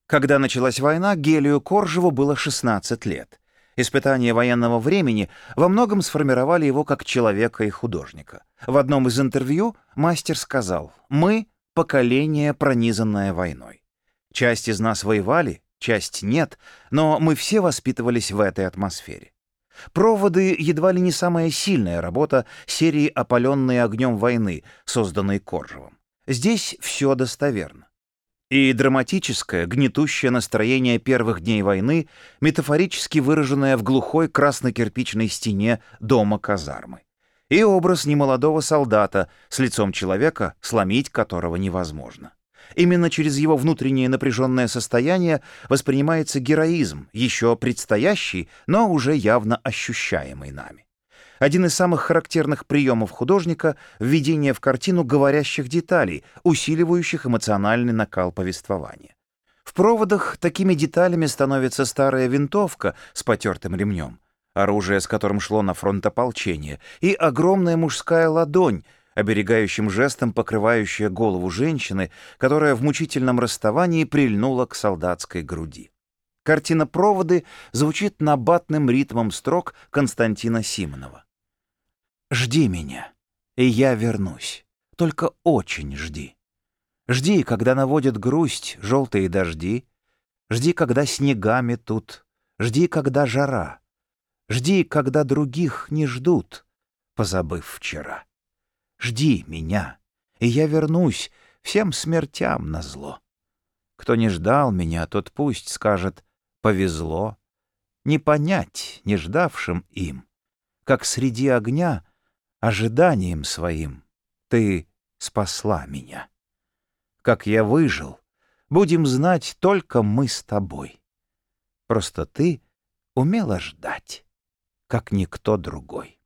Когда началась война, Гелию Коржеву было 16 лет. Испытания военного времени во многом сформировали его как человека и художника. В одном из интервью мастер сказал: «Мы — поколение, пронизанное войной. Часть из нас воевали, часть нет, но мы все воспитывались в этой атмосфере». «Проводы» — едва ли не самая сильная работа серии «Опаленные огнем войны», созданной Коржевым. Здесь все достоверно. И драматическое, гнетущее настроение первых дней войны, метафорически выраженное в глухой красно-кирпичной стене дома-казармы. И образ немолодого солдата с лицом человека, сломить которого невозможно. Именно через его внутреннее напряженное состояние воспринимается героизм, еще предстоящий, но уже явно ощущаемый нами. Один из самых характерных приемов художника — введение в картину говорящих деталей, усиливающих эмоциональный накал повествования. В «Проводах» такими деталями становится старая винтовка с потертым ремнем, оружие, с которым шло на фронт ополчение, и огромная мужская ладонь, оберегающим жестом покрывающая голову женщины, которая в мучительном расставании прильнула к солдатской груди. Картина «Проводы» звучит набатным ритмом строк Константина Симонова. «Жди меня, и я вернусь. Только очень жди. Жди, когда наводят грусть желтые дожди. Жди, когда снега метут. Жди, когда жара. Жди, когда других не ждут, позабыв вчера. Жди меня, и я вернусь всем смертям назло. Кто не ждал меня, тот пусть скажет: повезло. Не понять не ждавшим им, как среди огня ожиданием своим ты спасла меня. Как я выжил, будем знать только мы с тобой. Просто ты умела ждать, как никто другой».